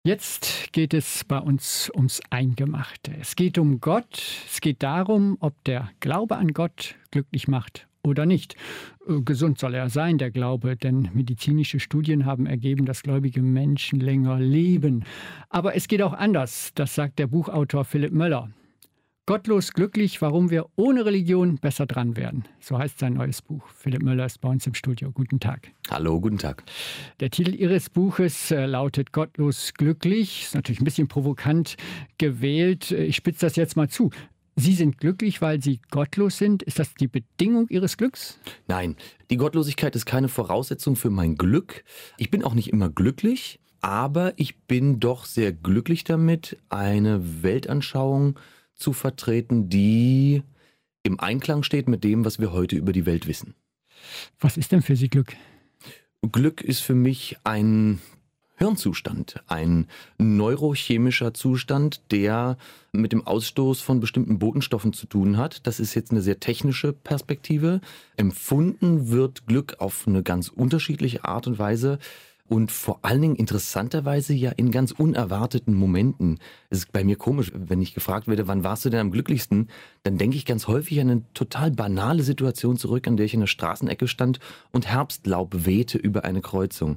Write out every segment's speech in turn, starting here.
Jetzt geht es bei uns ums Eingemachte. Es geht um Gott. Es geht darum, ob der Glaube an Gott glücklich macht oder nicht. Gesund soll er sein, der Glaube, denn medizinische Studien haben ergeben, dass gläubige Menschen länger leben. Aber es geht auch anders, das sagt der Buchautor Philipp Möller. Gottlos glücklich, warum wir ohne Religion besser dran werden. So heißt sein neues Buch. Philipp Möller ist bei uns im Studio. Guten Tag. Hallo, guten Tag. Der Titel Ihres Buches lautet Gottlos glücklich. Ist natürlich ein bisschen provokant gewählt. Ich spitze das jetzt mal zu. Sie sind glücklich, weil Sie gottlos sind. Ist das die Bedingung Ihres Glücks? Nein, die Gottlosigkeit ist keine Voraussetzung für mein Glück. Ich bin auch nicht immer glücklich, aber ich bin doch sehr glücklich damit, eine Weltanschauung zu vertreten, die im Einklang steht mit dem, was wir heute über die Welt wissen. Was ist denn für Sie Glück? Glück ist für mich ein Hirnzustand, ein neurochemischer Zustand, der mit dem Ausstoß von bestimmten Botenstoffen zu tun hat. Das ist jetzt eine sehr technische Perspektive. Empfunden wird Glück auf eine ganz unterschiedliche Art und Weise. Und vor allen Dingen interessanterweise ja in ganz unerwarteten Momenten. Es ist bei mir komisch, wenn ich gefragt werde, wann warst du denn am glücklichsten? Dann denke ich ganz häufig an eine total banale Situation zurück, an der ich in der Straßenecke stand und Herbstlaub wehte über eine Kreuzung.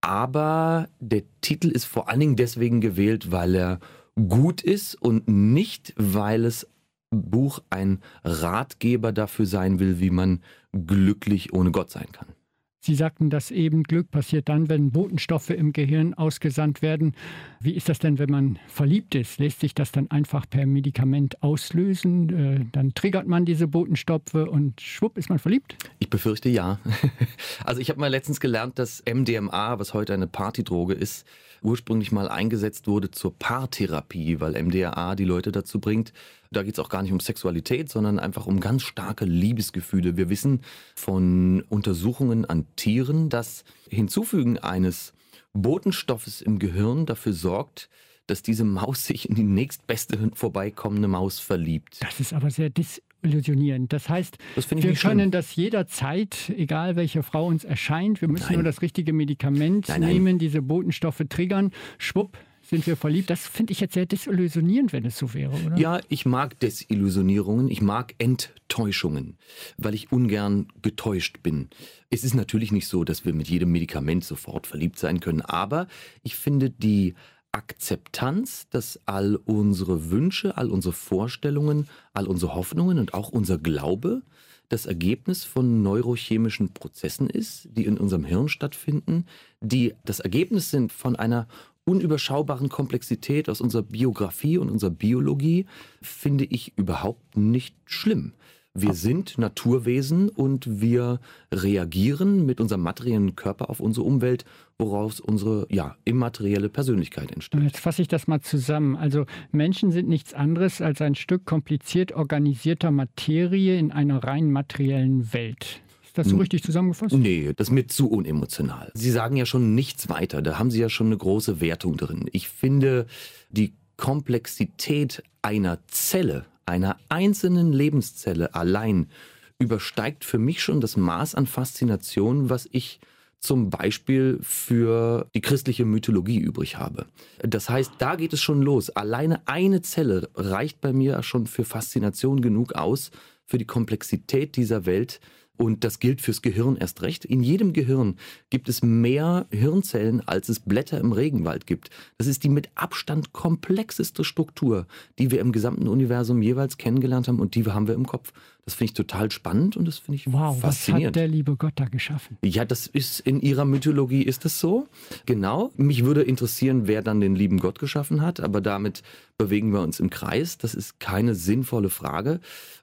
Aber der Titel ist vor allen Dingen deswegen gewählt, weil er gut ist und nicht, weil es Buch ein Ratgeber dafür sein will, wie man glücklich ohne Gott sein kann. Sie sagten, dass eben Glück passiert dann, wenn Botenstoffe im Gehirn ausgesandt werden. Wie ist das denn, wenn man verliebt ist? Lässt sich das dann einfach per Medikament auslösen? Dann triggert man diese Botenstoffe und schwupp ist man verliebt? Ich befürchte ja. Also ich habe mal letztens gelernt, dass MDMA, was heute eine Partydroge ist, ursprünglich mal eingesetzt wurde zur Paartherapie, weil MDMA die Leute dazu bringt. Da geht es auch gar nicht um Sexualität, sondern einfach um ganz starke Liebesgefühle. Wir wissen von Untersuchungen an Tieren, dass Hinzufügen eines Botenstoffes im Gehirn dafür sorgt, dass diese Maus sich in die nächstbeste vorbeikommende Maus verliebt. Das ist aber sehr desillusionierend. Das heißt, Das finde ich wir nicht können schlimm. das jederzeit, egal welche Frau uns erscheint, wir müssen Nein. nur das richtige Medikament Nein. nehmen, diese Botenstoffe triggern, schwupp, sind wir verliebt. Das finde ich jetzt sehr desillusionierend, wenn es so wäre, oder? Ja, ich mag Desillusionierungen, ich mag Enttäuschungen, weil ich ungern getäuscht bin. Es ist natürlich nicht so, dass wir mit jedem Medikament sofort verliebt sein können, aber ich finde die Akzeptanz, dass all unsere Wünsche, all unsere Vorstellungen, all unsere Hoffnungen und auch unser Glaube das Ergebnis von neurochemischen Prozessen ist, die in unserem Hirn stattfinden, die das Ergebnis sind von einer unüberschaubaren Komplexität aus unserer Biografie und unserer Biologie, finde ich überhaupt nicht schlimm. Wir sind Naturwesen und wir reagieren mit unserem materiellen Körper auf unsere Umwelt, woraus unsere immaterielle Persönlichkeit entsteht. Jetzt fasse ich das mal zusammen. Also Menschen sind nichts anderes als ein Stück kompliziert organisierter Materie in einer rein materiellen Welt. Ist das so richtig zusammengefasst? Nee, das ist mir zu unemotional. Sie sagen ja schon nichts weiter, da haben Sie ja schon eine große Wertung drin. Ich finde, die Komplexität einer Zelle, einer einzelnen Lebenszelle allein übersteigt für mich schon das Maß an Faszination, was ich zum Beispiel für die christliche Mythologie übrig habe. Das heißt, da geht es schon los. Alleine eine Zelle reicht bei mir schon für Faszination genug aus, für die Komplexität dieser Welt. Und das gilt fürs Gehirn erst recht. In jedem Gehirn gibt es mehr Hirnzellen, als es Blätter im Regenwald gibt. Das ist die mit Abstand komplexeste Struktur, die wir im gesamten Universum jeweils kennengelernt haben und die haben wir im Kopf. Das finde ich total spannend und das finde ich Wow, was faszinierend. hat der liebe Gott da geschaffen? Ja, das ist in Ihrer Mythologie, ist das so? Genau. Mich würde interessieren, wer dann den lieben Gott geschaffen hat, aber damit bewegen wir uns im Kreis. Das ist keine sinnvolle Frage.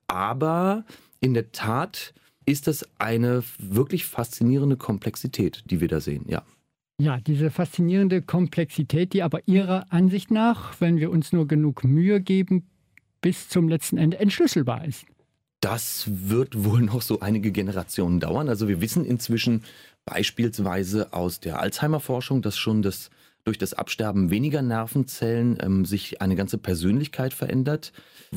Aber in der Tat ist das eine wirklich faszinierende Komplexität, die wir da sehen, ja. Ja, diese faszinierende Komplexität, die aber Ihrer Ansicht nach, wenn wir uns nur genug Mühe geben, bis zum letzten Ende entschlüsselbar ist. Das wird wohl noch so einige Generationen dauern. Also wir wissen inzwischen beispielsweise aus der Alzheimer-Forschung, dass schon durch das Absterben weniger Nervenzellen sich eine ganze Persönlichkeit verändert,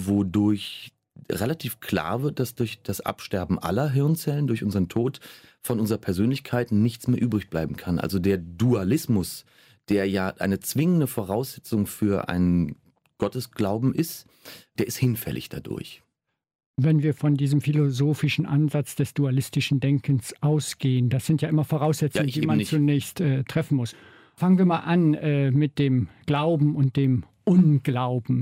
wodurch relativ klar wird, dass durch das Absterben aller Hirnzellen, durch unseren Tod von unserer Persönlichkeit nichts mehr übrig bleiben kann. Also der Dualismus, der ja eine zwingende Voraussetzung für einen Gottesglauben ist, der ist hinfällig dadurch. Wenn wir von diesem philosophischen Ansatz des dualistischen Denkens ausgehen, das sind ja immer Voraussetzungen, die man zunächst treffen muss. Fangen wir mal an mit dem Glauben und dem Unglauben.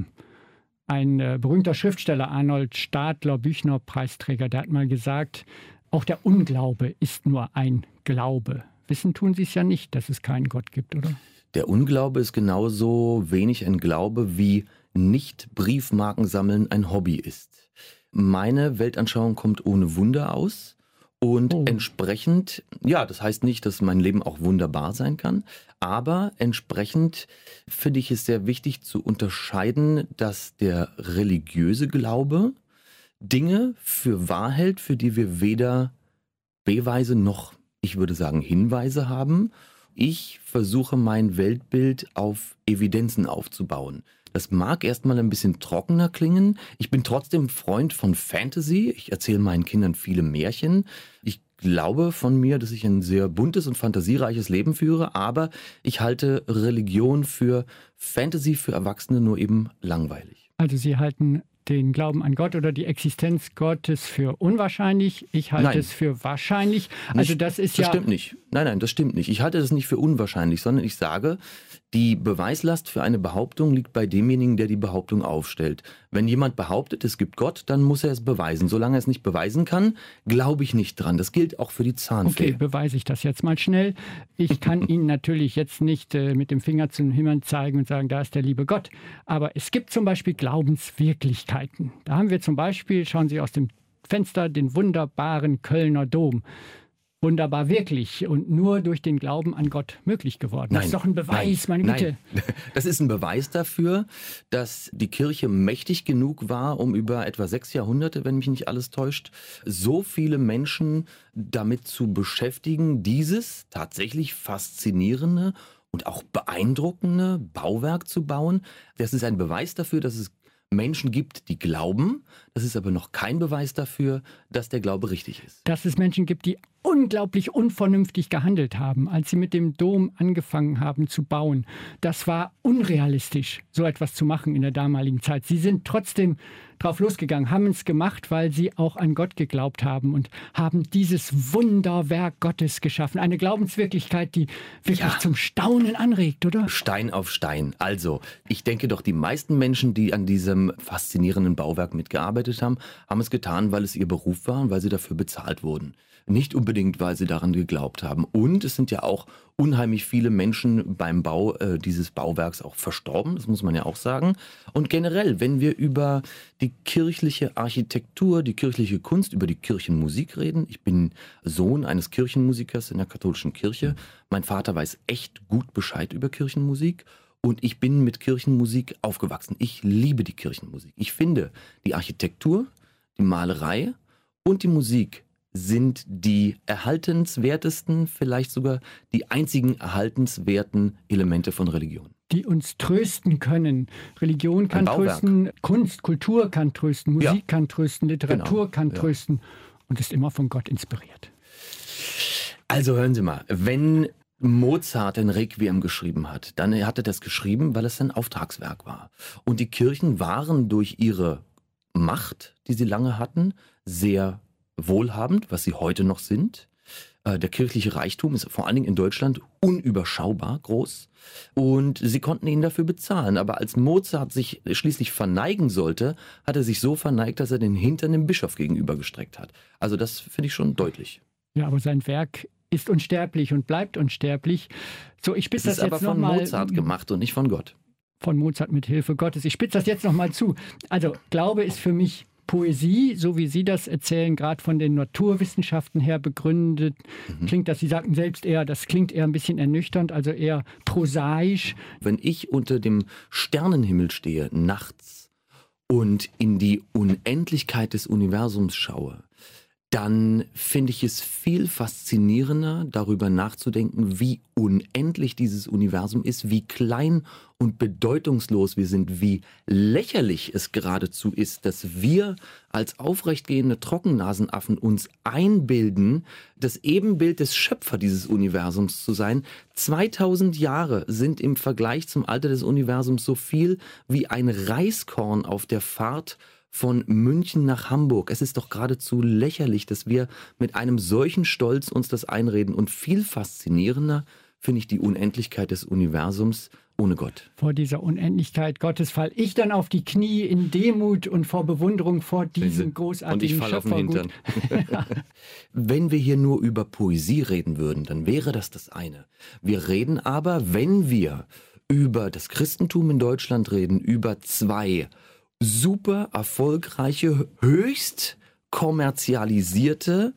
Ein berühmter Schriftsteller, Arnold Stadler, Büchner-Preisträger, der hat mal gesagt, auch der Unglaube ist nur ein Glaube. Wissen tun Sie es ja nicht, dass es keinen Gott gibt, oder? Der Unglaube ist genauso wenig ein Glaube, wie nicht Briefmarken sammeln ein Hobby ist. Meine Weltanschauung kommt ohne Wunder aus. Und entsprechend, ja, das heißt nicht, dass mein Leben auch wunderbar sein kann, aber entsprechend finde ich es sehr wichtig zu unterscheiden, dass der religiöse Glaube Dinge für wahr hält, für die wir weder Beweise noch, ich würde sagen, Hinweise haben. Ich versuche mein Weltbild auf Evidenzen aufzubauen. Das mag erstmal ein bisschen trockener klingen. Ich bin trotzdem Freund von Fantasy. Ich erzähle meinen Kindern viele Märchen. Ich glaube von mir, dass ich ein sehr buntes und fantasiereiches Leben führe, aber ich halte Religion für Fantasy für Erwachsene nur eben langweilig. Also Sie halten den Glauben an Gott oder die Existenz Gottes für unwahrscheinlich. Ich halte es für wahrscheinlich. Also das ist Das stimmt nicht. Nein, das stimmt nicht. Ich halte das nicht für unwahrscheinlich, sondern ich sage, die Beweislast für eine Behauptung liegt bei demjenigen, der die Behauptung aufstellt. Wenn jemand behauptet, es gibt Gott, dann muss er es beweisen. Solange er es nicht beweisen kann, glaube ich nicht dran. Das gilt auch für die Zahnfee. Okay, beweise ich das jetzt mal schnell. Ich kann Ihnen natürlich jetzt nicht mit dem Finger zum Himmel zeigen und sagen, da ist der liebe Gott. Aber es gibt zum Beispiel Glaubenswirklichkeiten. Da haben wir zum Beispiel, schauen Sie aus dem Fenster, den wunderbaren Kölner Dom. Wunderbar wirklich und nur durch den Glauben an Gott möglich geworden. Das ist doch ein Beweis, meine Güte. Das ist ein Beweis dafür, dass die Kirche mächtig genug war, um über etwa 6 Jahrhunderte, wenn mich nicht alles täuscht, so viele Menschen damit zu beschäftigen, dieses tatsächlich faszinierende und auch beeindruckende Bauwerk zu bauen. Das ist ein Beweis dafür, dass es Menschen gibt, die glauben. Das ist aber noch kein Beweis dafür, dass der Glaube richtig ist. Dass es Menschen gibt, die unglaublich unvernünftig gehandelt haben, als sie mit dem Dom angefangen haben zu bauen. Das war unrealistisch, so etwas zu machen in der damaligen Zeit. Sie sind trotzdem drauf losgegangen, haben es gemacht, weil sie auch an Gott geglaubt haben und haben dieses Wunderwerk Gottes geschaffen. Eine Glaubenswirklichkeit, die wirklich zum Staunen anregt, oder? Stein auf Stein. Also, ich denke doch, die meisten Menschen, die an diesem faszinierenden Bauwerk mitgearbeitet haben, haben es getan, weil es ihr Beruf war und weil sie dafür bezahlt wurden. Nicht unbedingt, weil sie daran geglaubt haben. Und es sind ja auch unheimlich viele Menschen beim Bau dieses Bauwerks auch verstorben, das muss man ja auch sagen. Und generell, wenn wir über die kirchliche Architektur, die kirchliche Kunst, über die Kirchenmusik reden, ich bin Sohn eines Kirchenmusikers in der katholischen Kirche. Mein Vater weiß echt gut Bescheid über Kirchenmusik. Und ich bin mit Kirchenmusik aufgewachsen. Ich liebe die Kirchenmusik. Ich finde, die Architektur, die Malerei und die Musik sind die erhaltenswertesten, vielleicht sogar die einzigen erhaltenswerten Elemente von Religion. Die uns trösten können. Religion kann trösten, Kunst, Kultur kann trösten, Musik kann trösten, Literatur kann trösten und ist immer von Gott inspiriert. Also hören Sie mal, wenn Mozart ein Requiem geschrieben hat, dann hat er das geschrieben, weil es sein Auftragswerk war. Und die Kirchen waren durch ihre Macht, die sie lange hatten, sehr wohlhabend, was sie heute noch sind. Der kirchliche Reichtum ist vor allen Dingen in Deutschland unüberschaubar groß und sie konnten ihn dafür bezahlen. Aber als Mozart sich schließlich verneigen sollte, hat er sich so verneigt, dass er den Hintern dem Bischof gegenübergestreckt hat. Also das finde ich schon deutlich. Ja, aber sein Werk ist unsterblich und bleibt unsterblich. So, ich spitze das jetzt aber von noch Mozart gemacht und nicht von Gott. Von Mozart mit Hilfe Gottes. Ich spitze das jetzt noch mal zu. Also Glaube ist für mich Poesie, so wie Sie das erzählen, gerade von den Naturwissenschaften her begründet, klingt das, Sie sagten selbst eher, das klingt eher ein bisschen ernüchternd, also eher prosaisch. Wenn ich unter dem Sternenhimmel stehe, nachts, und in die Unendlichkeit des Universums schaue, dann finde ich es viel faszinierender, darüber nachzudenken, wie unendlich dieses Universum ist, wie klein und bedeutungslos wir sind, wie lächerlich es geradezu ist, dass wir als aufrechtgehende Trockennasenaffen uns einbilden, das Ebenbild des Schöpfer dieses Universums zu sein. 2000 Jahre sind im Vergleich zum Alter des Universums so viel wie ein Reiskorn auf der Fahrt von München nach Hamburg. Es ist doch geradezu lächerlich, dass wir mit einem solchen Stolz uns das einreden. Und viel faszinierender finde ich die Unendlichkeit des Universums ohne Gott. Vor dieser Unendlichkeit Gottes falle ich dann auf die Knie in Demut und vor Bewunderung vor diesem großartigen Schöpfer. Und ich falle auf den Hintern. Ja. Wenn wir hier nur über Poesie reden würden, dann wäre das eine. Wir reden aber, wenn wir über das Christentum in Deutschland reden, über zwei super erfolgreiche, höchst kommerzialisierte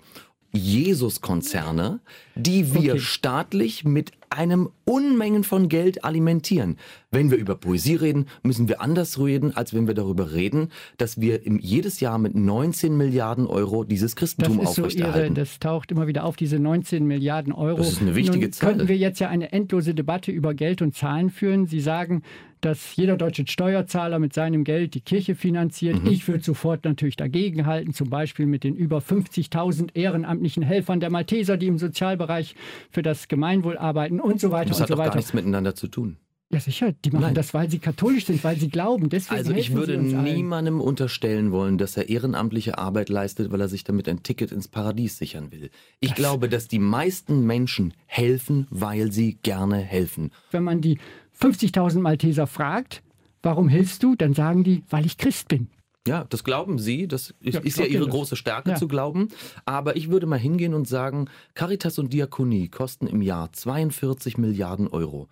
Jesus-Konzerne, die wir staatlich mit einem Unmengen von Geld alimentieren. Wenn wir über Poesie reden, müssen wir anders reden, als wenn wir darüber reden, dass wir jedes Jahr mit 19 Milliarden Euro dieses Christentum aufrechterhalten. Das taucht immer wieder auf, diese 19 Milliarden Euro. Das ist eine wichtige Zahl. Könnten wir jetzt ja eine endlose Debatte über Geld und Zahlen führen. Sie sagen, dass jeder deutsche Steuerzahler mit seinem Geld die Kirche finanziert. Ich würde sofort natürlich dagegenhalten, zum Beispiel mit den über 50.000 ehrenamtlichen Helfern der Malteser, die im Sozialbereich für das Gemeinwohl arbeiten und so weiter das und hat so doch weiter. gar nichts miteinander zu tun. Ja, sicher. Die machen das, weil sie katholisch sind, weil sie glauben. Deswegen also ich würde niemandem unterstellen wollen, dass er ehrenamtliche Arbeit leistet, weil er sich damit ein Ticket ins Paradies sichern will. Ich glaube, dass die meisten Menschen helfen, weil sie gerne helfen. Wenn man die 50.000 Malteser fragt, warum hilfst du? Dann sagen die, weil ich Christ bin. Ja, das glauben sie. Das ist ja ihre große Stärke zu glauben. Aber ich würde mal hingehen und sagen, Caritas und Diakonie kosten im Jahr 42 Milliarden Euro.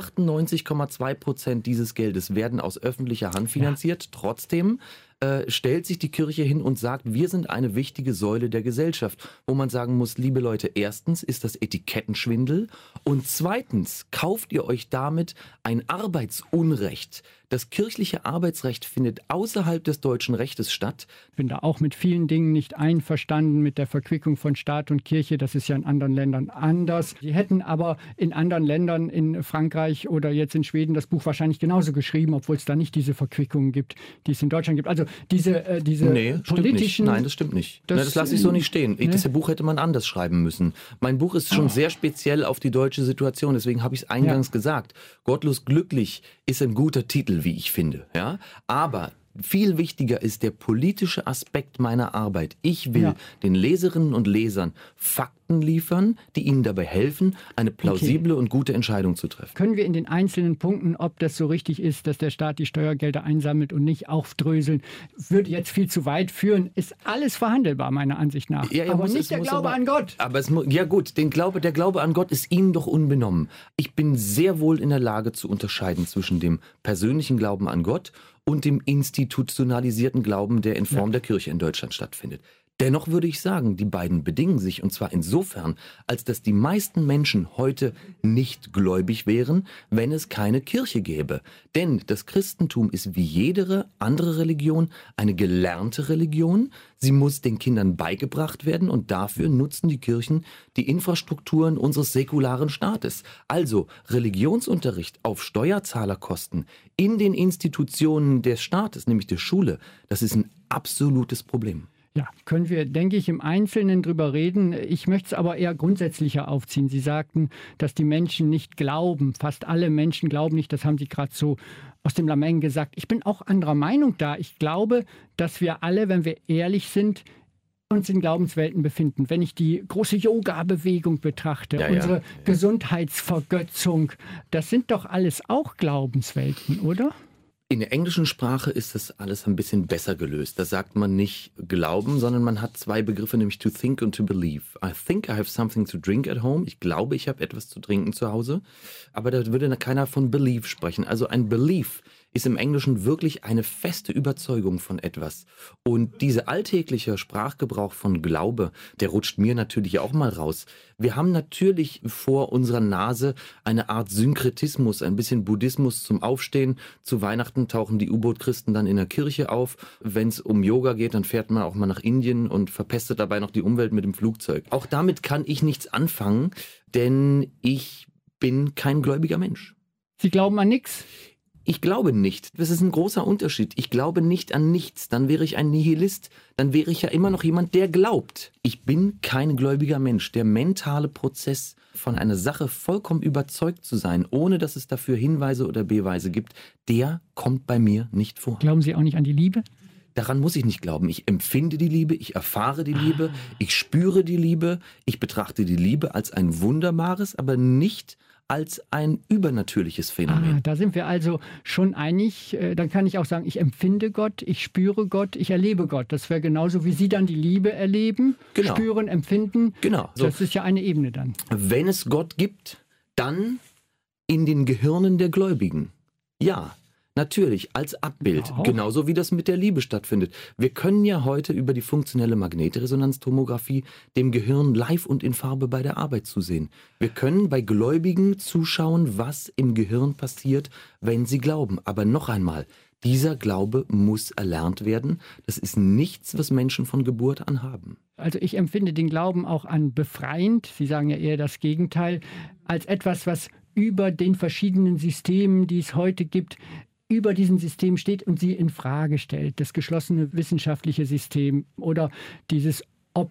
98,2% dieses Geldes werden aus öffentlicher Hand finanziert. Trotzdem stellt sich die Kirche hin und sagt, wir sind eine wichtige Säule der Gesellschaft, wo man sagen muss, liebe Leute, erstens ist das Etikettenschwindel und zweitens kauft ihr euch damit ein Arbeitsunrecht. Das kirchliche Arbeitsrecht findet außerhalb des deutschen Rechtes statt. Ich bin da auch mit vielen Dingen nicht einverstanden mit der Verquickung von Staat und Kirche. Das ist ja in anderen Ländern anders. Sie hätten aber in anderen Ländern, in Frankreich oder jetzt in Schweden, das Buch wahrscheinlich genauso geschrieben, obwohl es da nicht diese Verquickungen gibt, die es in Deutschland gibt. Also diese politischen... Nein, das stimmt nicht. Das lasse ich so nicht stehen. Das Buch hätte man anders schreiben müssen. Mein Buch ist schon sehr speziell auf die deutsche Situation, deswegen habe ich es eingangs gesagt. Gottlos glücklich ist ein guter Titel, wie ich finde. Ja? Aber viel wichtiger ist der politische Aspekt meiner Arbeit. Ich will den Leserinnen und Lesern Fakten liefern, die ihnen dabei helfen, eine plausible und gute Entscheidung zu treffen. Können wir in den einzelnen Punkten, ob das so richtig ist, dass der Staat die Steuergelder einsammelt und nicht aufdröseln, würde jetzt viel zu weit führen. Ist alles verhandelbar, meiner Ansicht nach. Ja, aber nicht der Glaube an Gott. Aber der Glaube an Gott ist Ihnen doch unbenommen. Ich bin sehr wohl in der Lage zu unterscheiden zwischen dem persönlichen Glauben an Gott und dem institutionalisierten Glauben, der in Form der Kirche in Deutschland stattfindet. Dennoch würde ich sagen, die beiden bedingen sich, und zwar insofern, als dass die meisten Menschen heute nicht gläubig wären, wenn es keine Kirche gäbe. Denn das Christentum ist wie jede andere Religion eine gelernte Religion. Sie muss den Kindern beigebracht werden und dafür nutzen die Kirchen die Infrastrukturen unseres säkularen Staates. Also Religionsunterricht auf Steuerzahlerkosten in den Institutionen des Staates, nämlich der Schule, das ist ein absolutes Problem. Ja, können wir, denke ich, im Einzelnen drüber reden. Ich möchte es aber eher grundsätzlicher aufziehen. Sie sagten, dass die Menschen nicht glauben. Fast alle Menschen glauben nicht. Das haben Sie gerade so aus dem Lameng gesagt. Ich bin auch anderer Meinung da. Ich glaube, dass wir alle, wenn wir ehrlich sind, uns in Glaubenswelten befinden. Wenn ich die große Yoga-Bewegung betrachte, unsere Gesundheitsvergötzung, das sind doch alles auch Glaubenswelten, oder? In der englischen Sprache ist das alles ein bisschen besser gelöst. Da sagt man nicht glauben, sondern man hat zwei Begriffe, nämlich to think und to believe. I think I have something to drink at home. Ich glaube, ich habe etwas zu trinken zu Hause. Aber da würde keiner von believe sprechen. Also ein Belief ist im Englischen wirklich eine feste Überzeugung von etwas. Und dieser alltägliche Sprachgebrauch von Glaube, der rutscht mir natürlich auch mal raus. Wir haben natürlich vor unserer Nase eine Art Synkretismus, ein bisschen Buddhismus zum Aufstehen. Zu Weihnachten tauchen die U-Boot-Christen dann in der Kirche auf. Wenn es um Yoga geht, dann fährt man auch mal nach Indien und verpestet dabei noch die Umwelt mit dem Flugzeug. Auch damit kann ich nichts anfangen, denn ich bin kein gläubiger Mensch. Sie glauben an nichts? Ich glaube nicht. Das ist ein großer Unterschied. Ich glaube nicht an nichts. Dann wäre ich ein Nihilist. Dann wäre ich ja immer noch jemand, der glaubt. Ich bin kein gläubiger Mensch. Der mentale Prozess, von einer Sache vollkommen überzeugt zu sein, ohne dass es dafür Hinweise oder Beweise gibt, der kommt bei mir nicht vor. Glauben Sie auch nicht an die Liebe? Daran muss ich nicht glauben. Ich empfinde die Liebe, ich erfahre die Liebe, ich spüre die Liebe. Ich betrachte die Liebe als ein wunderbares, aber nicht als ein übernatürliches Phänomen. Da sind wir also schon einig. Dann kann ich auch sagen, ich empfinde Gott, ich spüre Gott, ich erlebe Gott. Das wäre genauso, wie Sie dann die Liebe erleben, Genau. spüren, empfinden. Genau. So. Das ist ja eine Ebene dann. Wenn es Gott gibt, dann in den Gehirnen der Gläubigen. Ja, natürlich, als Abbild. Auch. Genauso wie das mit der Liebe stattfindet. Wir können ja heute über die funktionelle Magnetresonanztomographie dem Gehirn live und in Farbe bei der Arbeit zusehen. Wir können bei Gläubigen zuschauen, was im Gehirn passiert, wenn sie glauben. Aber noch einmal, dieser Glaube muss erlernt werden. Das ist nichts, was Menschen von Geburt an haben. Also ich empfinde den Glauben auch an befreiend, Sie sagen ja eher das Gegenteil, als etwas, was über den verschiedenen Systemen, die es heute gibt, über diesem System steht und sie in Frage stellt. Das geschlossene wissenschaftliche System oder dieses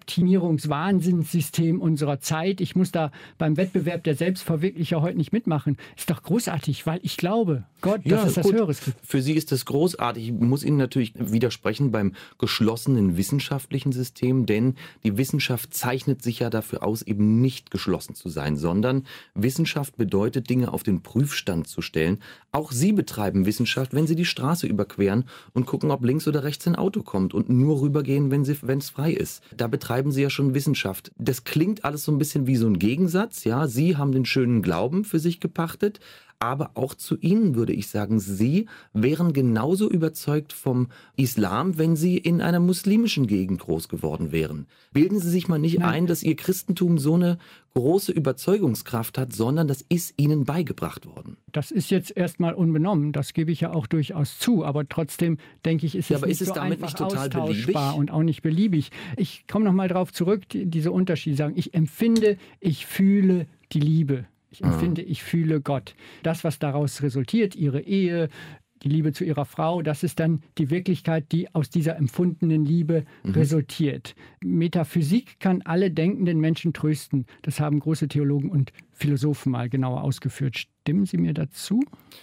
Optimierungswahnsinnssystem unserer Zeit. Ich muss da beim Wettbewerb der Selbstverwirklicher heute nicht mitmachen. Ist doch großartig, weil ich glaube, Gott, dass es das Höheres gibt. Für Sie ist das großartig. Ich muss Ihnen natürlich widersprechen beim geschlossenen wissenschaftlichen System, denn die Wissenschaft zeichnet sich ja dafür aus, eben nicht geschlossen zu sein, sondern Wissenschaft bedeutet, Dinge auf den Prüfstand zu stellen. Auch Sie betreiben Wissenschaft, wenn Sie die Straße überqueren und gucken, ob links oder rechts ein Auto kommt und nur rübergehen, wenn es frei ist. Da betreiben Sie ja schon Wissenschaft. Das klingt alles so ein bisschen wie so ein Gegensatz. Ja, Sie haben den schönen Glauben für sich gepachtet, aber auch zu Ihnen würde ich sagen, Sie wären genauso überzeugt vom Islam, wenn Sie in einer muslimischen Gegend groß geworden wären. Bilden Sie sich mal nicht ein, dass Ihr Christentum so eine große Überzeugungskraft hat, sondern das ist Ihnen beigebracht worden. Das ist jetzt erstmal unbenommen, das gebe ich ja auch durchaus zu, aber trotzdem denke ich, ist es nicht so einfach austauschbar und auch nicht beliebig. Ich komme nochmal darauf zurück, diese Unterschiede sagen, ich empfinde, ich fühle die Liebe. Ich empfinde, ich fühle Gott. Das, was daraus resultiert, Ihre Ehe, die Liebe zu Ihrer Frau, das ist dann die Wirklichkeit, die aus dieser empfundenen Liebe resultiert. Metaphysik kann alle denkenden Menschen trösten. Das haben große Theologen und Philosophen mal genauer ausgeführt. Stimmen Sie mir dazu?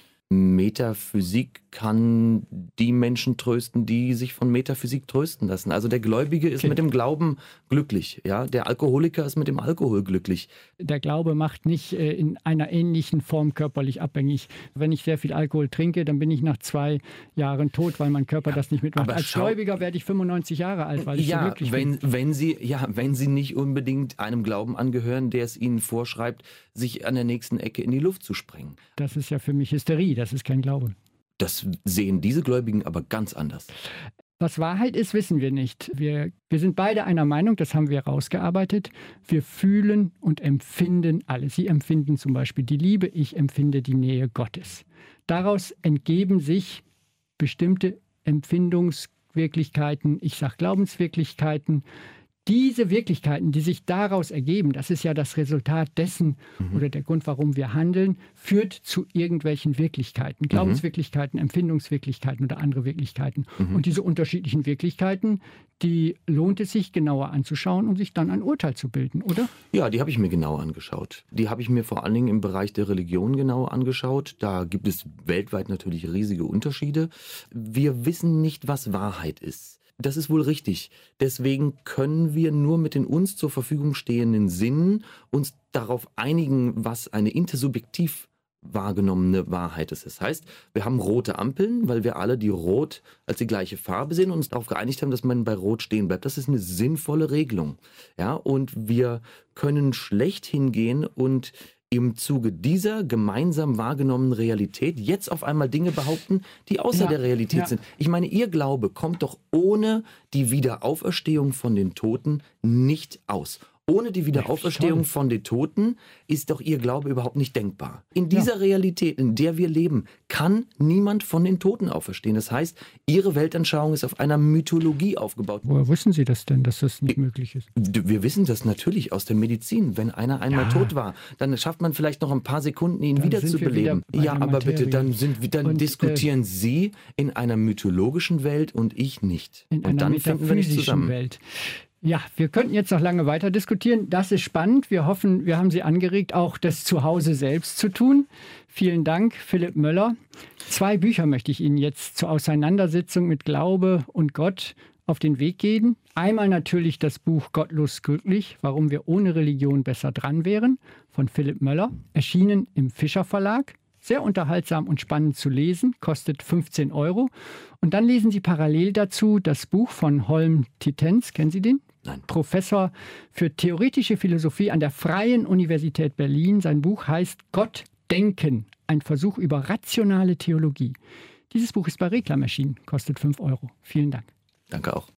Metaphysik kann die Menschen trösten, die sich von Metaphysik trösten lassen. Also der Gläubige ist mit dem Glauben glücklich. Ja? Der Alkoholiker ist mit dem Alkohol glücklich. Der Glaube macht nicht in einer ähnlichen Form körperlich abhängig. Wenn ich sehr viel Alkohol trinke, dann bin ich nach 2 Jahren tot, weil mein Körper das nicht mitmacht. Als Gläubiger werde ich 95 Jahre alt, weil ich so glücklich bin. Wenn Sie nicht unbedingt einem Glauben angehören, der es Ihnen vorschreibt, sich an der nächsten Ecke in die Luft zu sprengen. Das ist ja für mich Hysterie, das ist kein Glaube. Das sehen diese Gläubigen aber ganz anders. Was Wahrheit ist, wissen wir nicht. Wir sind beide einer Meinung, das haben wir herausgearbeitet. Wir fühlen und empfinden alles. Sie empfinden zum Beispiel die Liebe, ich empfinde die Nähe Gottes. Daraus entgeben sich bestimmte Empfindungswirklichkeiten, ich sage Glaubenswirklichkeiten. Diese Wirklichkeiten, die sich daraus ergeben, das ist ja das Resultat dessen oder der Grund, warum wir handeln, führt zu irgendwelchen Wirklichkeiten, Glaubenswirklichkeiten, Empfindungswirklichkeiten oder andere Wirklichkeiten. Und diese unterschiedlichen Wirklichkeiten, die lohnt es sich genauer anzuschauen, um sich dann ein Urteil zu bilden, oder? Ja, die habe ich mir genauer angeschaut. Die habe ich mir vor allen Dingen im Bereich der Religion genauer angeschaut. Da gibt es weltweit natürlich riesige Unterschiede. Wir wissen nicht, was Wahrheit ist. Das ist wohl richtig. Deswegen können wir nur mit den uns zur Verfügung stehenden Sinnen uns darauf einigen, was eine intersubjektiv wahrgenommene Wahrheit ist. Das heißt, wir haben rote Ampeln, weil wir alle die Rot als die gleiche Farbe sehen und uns darauf geeinigt haben, dass man bei Rot stehen bleibt. Das ist eine sinnvolle Regelung. Ja, und wir können schlecht hingehen und im Zuge dieser gemeinsam wahrgenommenen Realität jetzt auf einmal Dinge behaupten, die außer der Realität sind. Ich meine, Ihr Glaube kommt doch ohne die Wiederauferstehung von den Toten nicht aus. Ohne die Wiederauferstehung von den Toten ist doch Ihr Glaube überhaupt nicht denkbar. In dieser Realität, in der wir leben, kann niemand von den Toten auferstehen. Das heißt, Ihre Weltanschauung ist auf einer Mythologie aufgebaut. Woher wissen Sie das denn, dass das nicht möglich ist? Wir wissen das natürlich aus der Medizin. Wenn einer einmal tot war, dann schafft man vielleicht noch ein paar Sekunden, ihn wiederzubeleben. Ja, aber bitte, dann diskutieren Sie in einer mythologischen Welt und ich nicht. In und einer dann finden wir nicht zusammen. Welt. Ja, wir könnten jetzt noch lange weiter diskutieren. Das ist spannend. Wir hoffen, wir haben Sie angeregt, auch das zu Hause selbst zu tun. Vielen Dank, Philipp Möller. 2 Bücher möchte ich Ihnen jetzt zur Auseinandersetzung mit Glaube und Gott auf den Weg geben. Einmal natürlich das Buch Gottlos glücklich, warum wir ohne Religion besser dran wären, von Philipp Möller, erschienen im Fischer Verlag. Sehr unterhaltsam und spannend zu lesen, kostet 15 €. Und dann lesen Sie parallel dazu das Buch von Holm Titens, kennen Sie den? Nein. Professor für theoretische Philosophie an der Freien Universität Berlin. Sein Buch heißt Gott denken, ein Versuch über rationale Theologie. Dieses Buch ist bei Reklam erschienen, kostet 5 €. Vielen Dank. Danke auch.